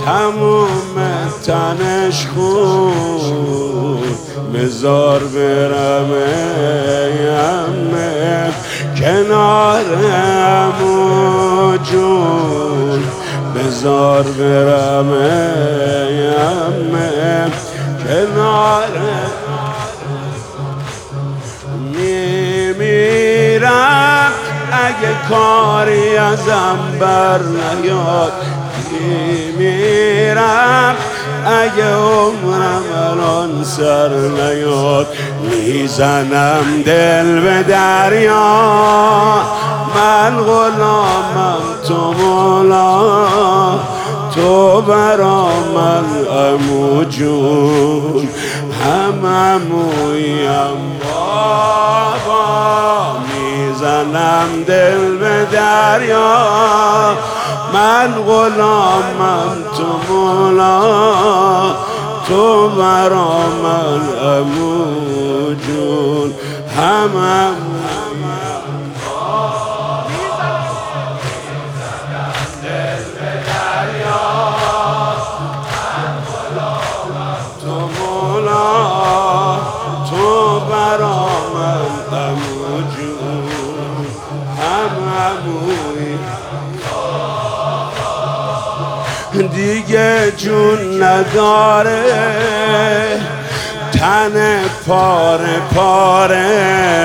تموم تنش خون بذار برم یمه کنار عمو جون بذار برم یمه کنار میمیرم اگه کاری ازم بر نیاد میمیرم اگه عمرم الان سر نیاد میزنم دل به دریا من غلامم تو مولا تو برا من عمو جون هم عمویم بابا میزنم دل به دریا من غلامم تو مولا تو برا من عمو جون هم دیگه جون نداره تن پاره پاره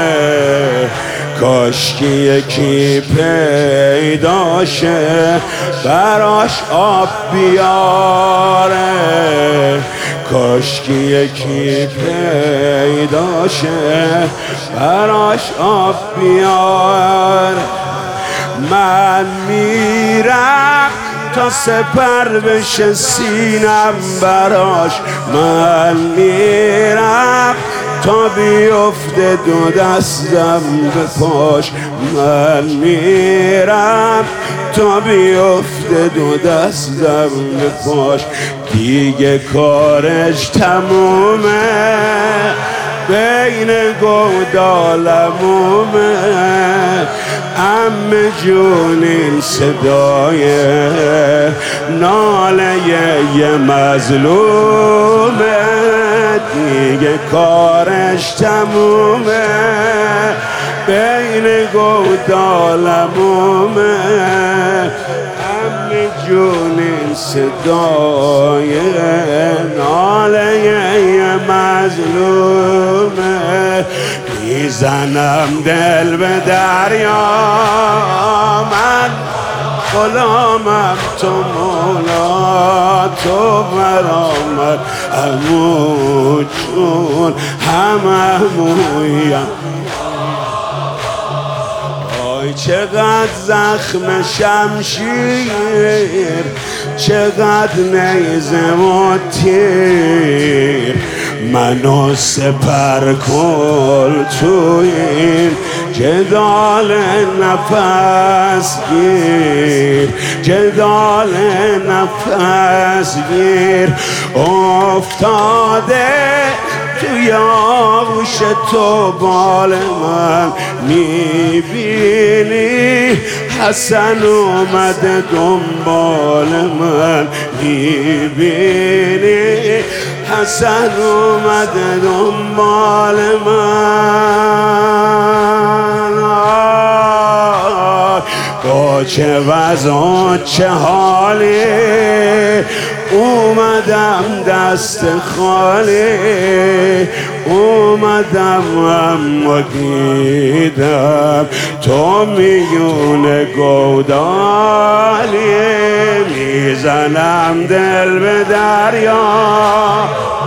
کاشکی یکی پیداشه براش آب بیاره کاشکی یکی پیداشه براش آب بیاره من میرم تا سپر بشه سینم براش من میرم تا بیفته دو دستم به پاش من میرم تا بیفته دو دستم به پاش دیگه کارش تمومه بین گودالمومه عمه جون این صدای ناله یه مظلومه دیگه کارش تمومه بین گودالمومه عمه جون این صدای ناله یه مظلومه میزنم دل به دریا من غلامم تو مولا تو برامد عمو جون هم عمویم آی چقدر زخم شمشیر چقدر نیزه و تیر منو سپر کن تو این جدال نفس گیر جدال نفس گیر افتاده توی آغوش تو بال من میبینی حسن اومده دنبال من میبینی حسن اومده دنبال من با چه وضع و چه حالی اومدم دست خالی اومدم اما دیدم تو میونه گودالی میزنم دل به دریا